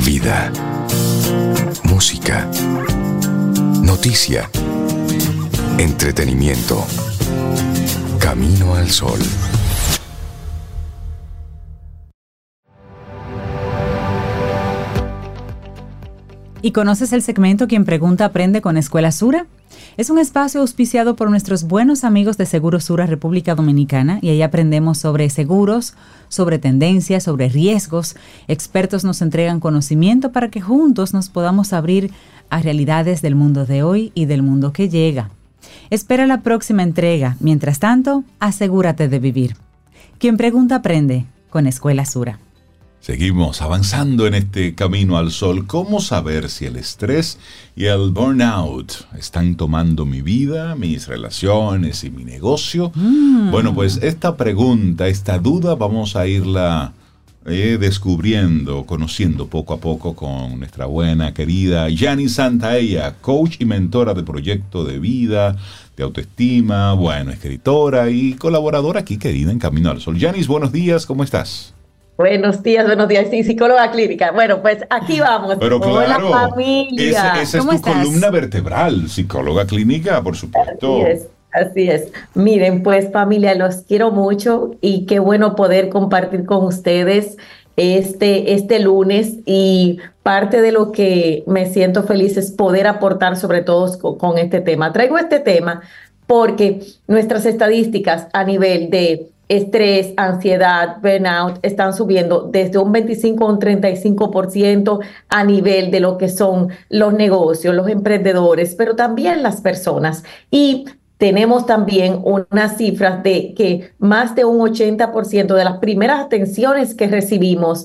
Vida, música, noticia, entretenimiento. Camino al Sol. ¿Y conoces el segmento Quien Pregunta Aprende con Escuela Sura? Es un espacio auspiciado por nuestros buenos amigos de Seguro Sura República Dominicana, y ahí aprendemos sobre seguros, sobre tendencias, sobre riesgos. Expertos nos entregan conocimiento para que juntos nos podamos abrir a realidades del mundo de hoy y del mundo que llega. Espera la próxima entrega. Mientras tanto, asegúrate de vivir. Quien Pregunta Aprende con Escuela Sura. Seguimos avanzando en este camino al sol. ¿Cómo saber si el estrés y el burnout están tomando mi vida, mis relaciones y mi negocio? Bueno, pues esta pregunta, esta duda, vamos a irla descubriendo, conociendo poco a poco con nuestra buena, querida Yanis Santaella, coach y mentora de proyecto de vida, de autoestima, bueno, escritora y colaboradora aquí, querida, en Camino al Sol. Yanis, buenos días, ¿cómo estás? Buenos días, sí, psicóloga clínica. Bueno, pues aquí vamos. Pero claro, hola familia. Esa es tu estás? columna vertebral, psicóloga clínica, por supuesto. Así es. Miren, pues familia, los quiero mucho y qué bueno poder compartir con ustedes este lunes, y parte de lo que me siento feliz es poder aportar sobre todo con este tema. Traigo este tema porque nuestras estadísticas a nivel de estrés, ansiedad, burnout están subiendo desde un 25 a un 35% a nivel de lo que son los negocios, los emprendedores, pero también las personas. Y tenemos también unas cifras de que más de un 80% de las primeras atenciones que recibimos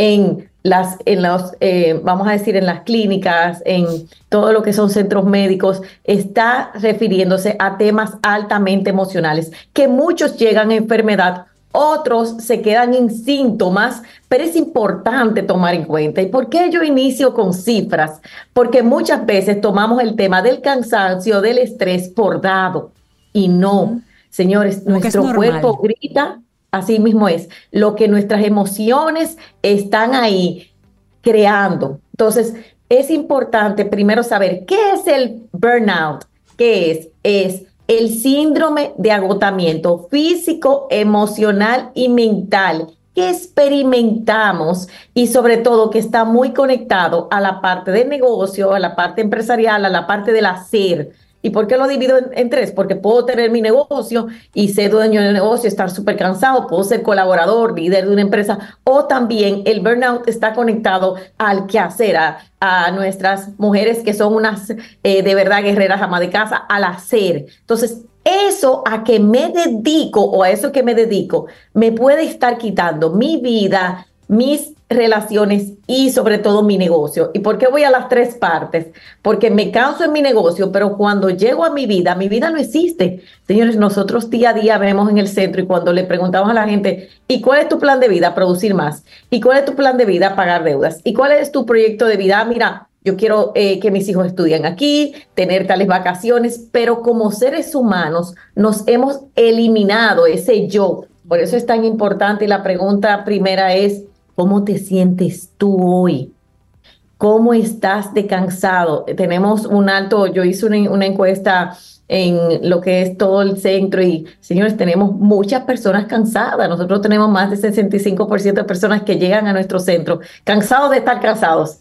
vamos a decir, en las clínicas, en todo lo que son centros médicos, está refiriéndose a temas altamente emocionales, que muchos llegan a enfermedad, otros se quedan en síntomas, pero es importante tomar en cuenta. ¿Y por qué yo inicio con cifras? Porque muchas veces tomamos el tema del cansancio, del estrés por dado, y no, señores, nuestro cuerpo grita. Así mismo es, lo que nuestras emociones están ahí creando. Entonces, es importante primero saber qué es el burnout. ¿Qué es? Es el síndrome de agotamiento físico, emocional y mental que experimentamos, y sobre todo que está muy conectado a la parte del negocio, a la parte empresarial, a la parte del hacer. ¿Y por qué lo divido en tres? Porque puedo tener mi negocio y ser dueño del negocio, estar súper cansado, puedo ser colaborador, líder de una empresa, o también el burnout está conectado al quehacer, a nuestras mujeres que son unas de verdad guerreras, amas de casa, al hacer. Entonces, eso a que me dedico, o a eso que me dedico, me puede estar quitando mi vida, mis relaciones y sobre todo mi negocio. ¿Y por qué voy a las tres partes? Porque me canso en mi negocio, pero cuando llego a mi vida no existe. Señores, nosotros día a día vemos en el centro, y cuando le preguntamos a la gente, ¿y cuál es tu plan de vida? Producir más. ¿Y cuál es tu plan de vida? Pagar deudas. ¿Y cuál es tu proyecto de vida? Mira, yo quiero que mis hijos estudien aquí, tener tales vacaciones, pero como seres humanos nos hemos eliminado ese yo. Por eso es tan importante, y la pregunta primera es, ¿cómo te sientes tú hoy? ¿Cómo estás de cansado? Tenemos yo hice una encuesta en lo que es todo el centro, y señores, tenemos muchas personas cansadas. Nosotros tenemos más de 65% de personas que llegan a nuestro centro cansados de estar cansados.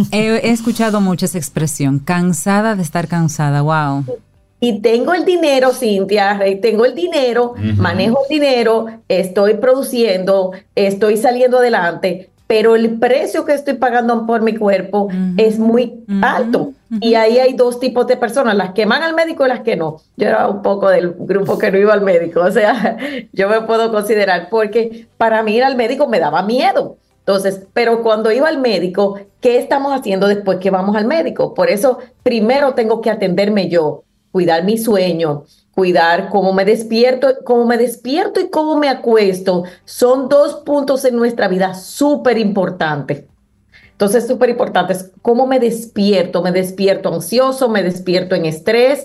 He escuchado mucho esa expresión, cansada de estar cansada. Wow. Y tengo el dinero, Cintia, tengo el dinero, manejo el dinero, estoy produciendo, estoy saliendo adelante, pero el precio que estoy pagando por mi cuerpo es muy alto. Y ahí hay dos tipos de personas, las que van al médico y las que no. Yo era un poco del grupo que no iba al médico, o sea, yo me puedo considerar, porque para mí ir al médico me daba miedo. Entonces, pero cuando iba al médico, ¿qué estamos haciendo después que vamos al médico? Por eso, primero tengo que atenderme yo, cuidar mi sueño, cuidar cómo me despierto y cómo me acuesto. Son dos puntos en nuestra vida súper importantes. Entonces, súper importantes. ¿Cómo me despierto? ¿Me despierto ansioso? ¿Me despierto en estrés?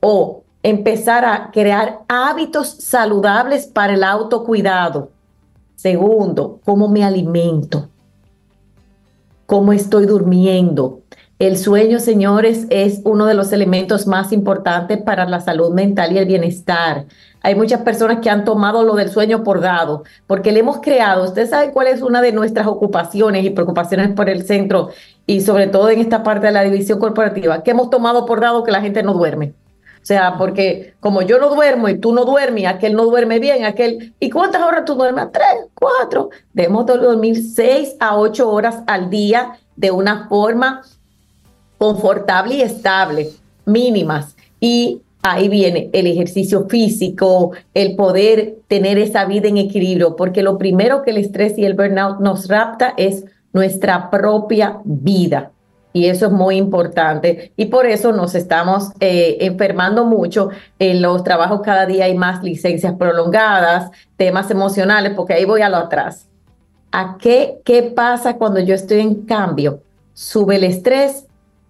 O empezar a crear hábitos saludables para el autocuidado. Segundo, ¿cómo me alimento? cómo estoy durmiendo. El sueño, señores, es uno de los elementos más importantes para la salud mental y el bienestar. Hay muchas personas que han tomado lo del sueño por dado, porque le hemos creado, usted sabe cuál es una de nuestras ocupaciones y preocupaciones por el centro, y sobre todo en esta parte de la división corporativa, que hemos tomado por dado que la gente no duerme. O sea, porque como yo no duermo y tú no duermes, aquel no duerme bien, ¿y cuántas horas tú duermes? 3, 4. Debemos dormir 6 a 8 horas al día de una forma confortable y estable, mínimas. Y ahí viene el ejercicio físico, el poder tener esa vida en equilibrio, porque lo primero que el estrés y el burnout nos rapta es nuestra propia vida. Y eso es muy importante. Y por eso nos estamos enfermando mucho en los trabajos. Cada día hay más licencias prolongadas, temas emocionales, porque ahí voy a lo atrás. ¿Qué pasa cuando yo estoy en cambio? Sube el estrés,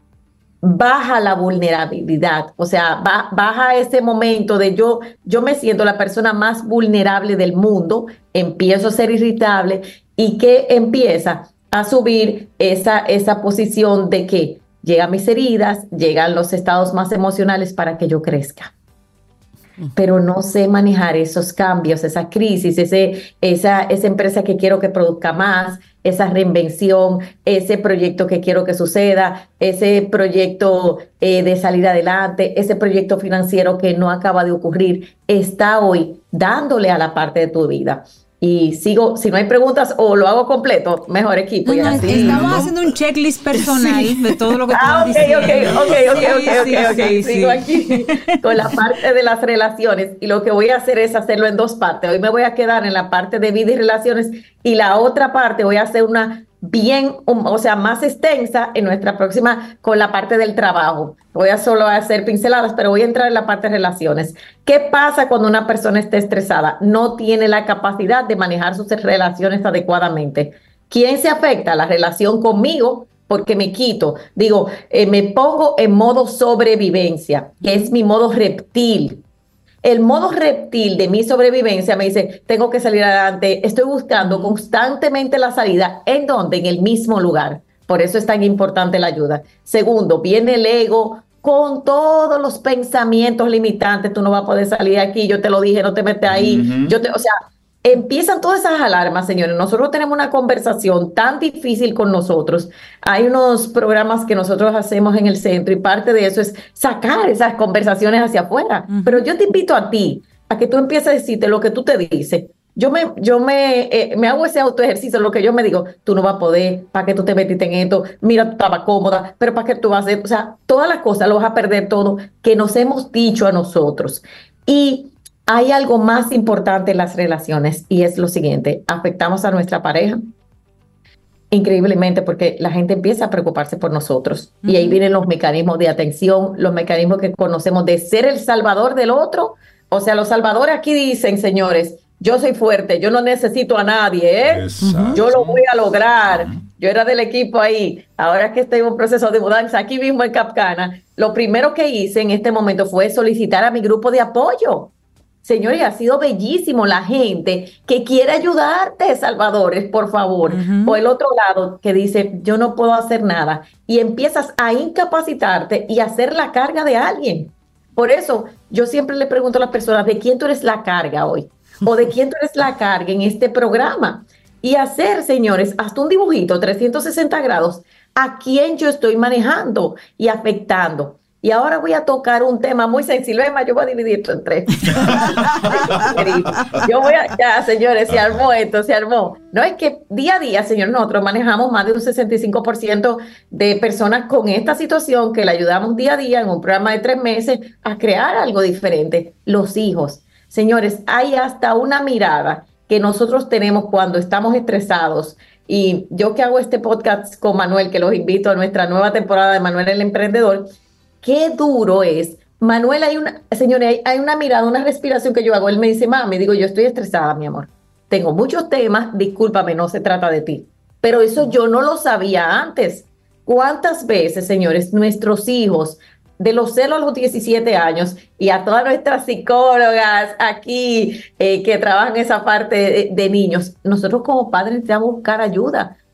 baja la vulnerabilidad, o sea, baja ese momento de yo me siento la persona más vulnerable del mundo, empiezo a ser irritable y que empieza a subir esa posición de que llegan mis heridas, llegan los estados más emocionales para que yo crezca. Pero no sé manejar esos cambios, esa crisis, esa empresa que quiero que produzca más, esa reinvención, ese proyecto que quiero que suceda, ese proyecto de salir adelante, ese proyecto financiero que no acaba de ocurrir, está hoy dándole a la parte de tu vida. Y sigo, si no hay preguntas o lo hago completo, mejor equipo. No, estamos haciendo un checklist personal de todo lo que estamos diciendo. Ok. Sigo aquí con la parte de las relaciones y lo que voy a hacer es hacerlo en 2 partes. Hoy me voy a quedar en la parte de vida y relaciones y la otra parte voy a hacer una más extensa en nuestra próxima con la parte del trabajo. Voy a solo hacer pinceladas, pero voy a entrar en la parte de relaciones. ¿Qué pasa cuando una persona está estresada? No tiene la capacidad de manejar sus relaciones adecuadamente. ¿Quién se afecta? La relación conmigo, porque me quito. Me pongo en modo sobrevivencia, que es mi modo reptil. El modo reptil de mi sobrevivencia me dice, tengo que salir adelante, estoy buscando constantemente la salida. ¿En dónde? En el mismo lugar. Por eso es tan importante la ayuda. Segundo, viene el ego con todos los pensamientos limitantes. Tú no vas a poder salir de aquí, yo te lo dije, no te metes ahí. Empiezan todas esas alarmas, señores. Nosotros tenemos una conversación tan difícil con nosotros. Hay unos programas que nosotros hacemos en el centro y parte de eso es sacar esas conversaciones hacia afuera. Pero yo te invito a ti a que tú empieces a decirte lo que tú te dices. Yo me hago ese autoejercicio, lo que yo me digo, tú no vas a poder, ¿para qué tú te metiste en esto? Mira, tú estabas cómoda, pero ¿para qué tú vas a hacer? O sea, todas las cosas lo vas a perder todo que nos hemos dicho a nosotros. Y hay algo más importante en las relaciones y es lo siguiente, afectamos a nuestra pareja increíblemente porque la gente empieza a preocuparse por nosotros y ahí vienen los mecanismos de atención, los mecanismos que conocemos de ser el salvador del otro. O sea, los salvadores aquí dicen, señores, yo soy fuerte, yo no necesito a nadie, yo lo voy a lograr. Yo era del equipo ahí, ahora que estoy en un proceso de mudanza aquí mismo en Capcana, lo primero que hice en este momento fue solicitar a mi grupo de apoyo. Señores, ha sido bellísimo la gente que quiere ayudarte, salvadores, por favor. O el otro lado que dice, yo no puedo hacer nada. Y empiezas a incapacitarte y a hacer la carga de alguien. Por eso, yo siempre le pregunto a las personas, ¿de quién tú eres la carga hoy? ¿O de quién tú eres la carga en este programa? Y hacer, señores, hasta un dibujito, 360 grados, a quién yo estoy manejando y afectando. Y ahora voy a tocar un tema muy sensible. Yo voy a dividir esto en 3. Ya, señores, se armó esto, se armó. No es que día a día, señores, nosotros manejamos más de un 65% de personas con esta situación que le ayudamos día a día en un programa de 3 meses a crear algo diferente. Los hijos. Señores, hay hasta una mirada que nosotros tenemos cuando estamos estresados. Y yo que hago este podcast con Manuel, que los invito a nuestra nueva temporada de Manuel el Emprendedor, qué duro es. Manuel, señores, hay una mirada, una respiración que yo hago. Él me dice, mami, digo, yo estoy estresada, mi amor. Tengo muchos temas, discúlpame, no se trata de ti. Pero eso yo no lo sabía antes. ¿Cuántas veces, señores, nuestros hijos, de los 0 a los 17 años, y a todas nuestras psicólogas aquí que trabajan esa parte de niños, nosotros como padres necesitamos buscar ayuda?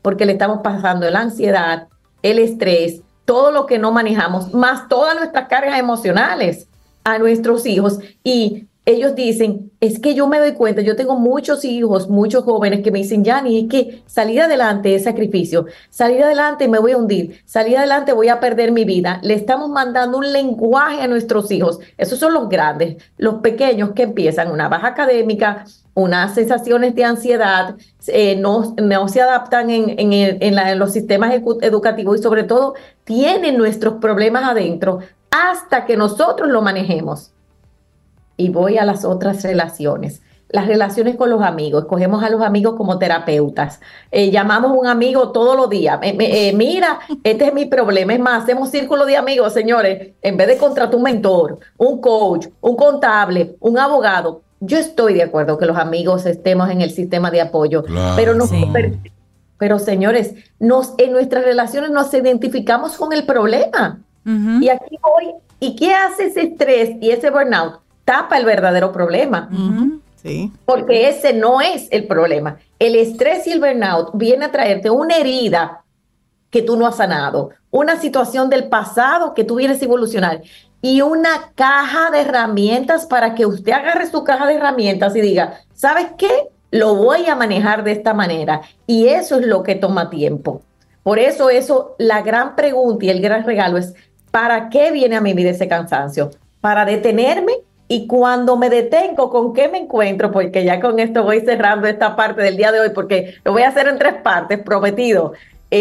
porque le estamos pasando la ansiedad, el estrés, todo lo que no manejamos, más todas nuestras cargas emocionales a nuestros hijos. Y ellos dicen, es que yo me doy cuenta, yo tengo muchos hijos, muchos jóvenes que me dicen, Yanni, es que salir adelante es sacrificio, salir adelante me voy a hundir, salir adelante voy a perder mi vida. Le estamos mandando un lenguaje a nuestros hijos. Esos son los grandes. Los pequeños que empiezan una baja académica, unas sensaciones de ansiedad, no se adaptan en los sistemas educativos y sobre todo tienen nuestros problemas adentro hasta que nosotros lo manejemos. Y voy a las otras relaciones. Las relaciones con los amigos. Escogemos a los amigos como terapeutas. Llamamos a un amigo todos los días. Mira, este es mi problema. Es más, hacemos círculo de amigos, señores. En vez de contratar un mentor, un coach, un contable, un abogado. Yo estoy de acuerdo que los amigos estemos en el sistema de apoyo. Claro. Pero señores, en nuestras relaciones nos identificamos con el problema. Ujú. Y aquí voy. ¿Y qué hace ese estrés y ese burnout? Tapa el verdadero problema. Ujú. Sí. Porque ese no es el problema. El estrés y el burnout viene a traerte una herida que tú no has sanado, una situación del pasado que tú vienes a evolucionar y una caja de herramientas para que usted agarre su caja de herramientas y diga, ¿sabes qué? Lo voy a manejar de esta manera. Y eso es lo que toma tiempo. Por eso, la gran pregunta y el gran regalo es, ¿para qué viene a mi vida ese cansancio? Para detenerme. Y cuando me detengo, ¿con qué me encuentro? Porque ya con esto voy cerrando esta parte del día de hoy, porque lo voy a hacer en 3 partes, prometido.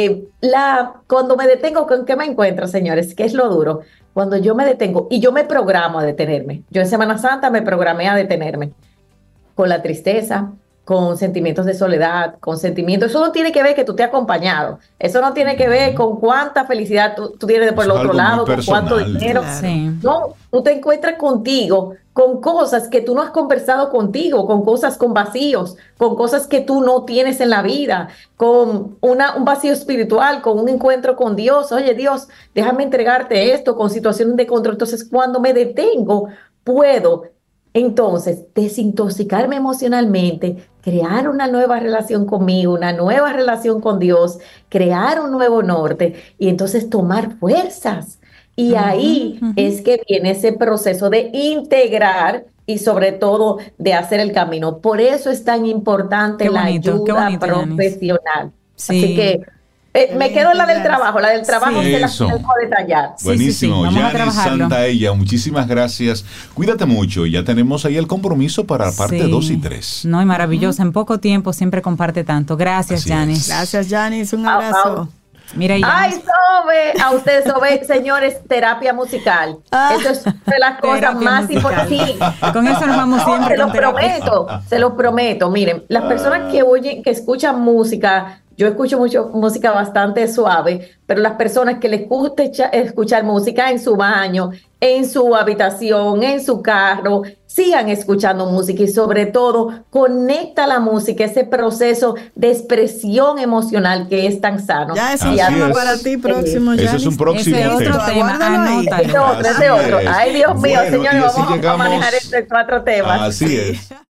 Cuando me detengo, ¿con qué me encuentro, señores? ¿Qué es lo duro? Cuando yo me detengo y yo me programo a detenerme. Yo en Semana Santa me programé a detenerme con la tristeza, con sentimientos de soledad, con sentimientos. Eso no tiene que ver que tú estés acompañado. Eso no tiene que ver con cuánta felicidad tú tienes por el otro lado, con cuánto dinero. Claro. Sí. No, tú te encuentras contigo, con cosas que tú no has conversado contigo, con cosas, con vacíos, con cosas que tú no tienes en la vida, con un vacío espiritual, con un encuentro con Dios. Oye, Dios, déjame entregarte esto, con situaciones de control. Entonces, cuando me detengo, puedo entonces desintoxicarme emocionalmente, crear una nueva relación conmigo, una nueva relación con Dios, crear un nuevo norte y entonces tomar fuerzas. Y ahí es que viene ese proceso de integrar y sobre todo de hacer el camino. Por eso es tan importante la ayuda profesional. Sí. Así que me quedo en la del trabajo. La del trabajo Sí, se la eso. dejo detallar. Buenísimo. Vamos a Yanni trabajarlo. Santaella, muchísimas gracias. Cuídate mucho. Ya tenemos ahí el compromiso para parte Sí. 2 y 3. No, y maravilloso. En poco tiempo siempre comparte tanto. Gracias, Así Yanni. es. Gracias, Yanis. Un abrazo. Mira, Ay, Sobe, a ustedes, Sobe, señores, terapia musical. Eso es de las cosas Terapia más musical. importantes. Con eso nos vamos siempre. Se los con terapia. prometo, se los prometo. Miren, las personas que oyen, que escuchan música, yo escucho mucho música bastante suave, pero las personas que les gusta escuchar música en su baño, en su habitación, en su carro, sigan escuchando música y sobre todo conecta la música, ese proceso de expresión emocional que es tan sano. Ya es Así un tema es. para ti próximo, Ese Yanis. es un próximo Ese otro tema. tema, Aguárdalo ahí. anótalo. Ese otro. Así Ay, Dios mío, Bueno, señores, y así vamos a llegamos- manejar estos 4 temas. Así es.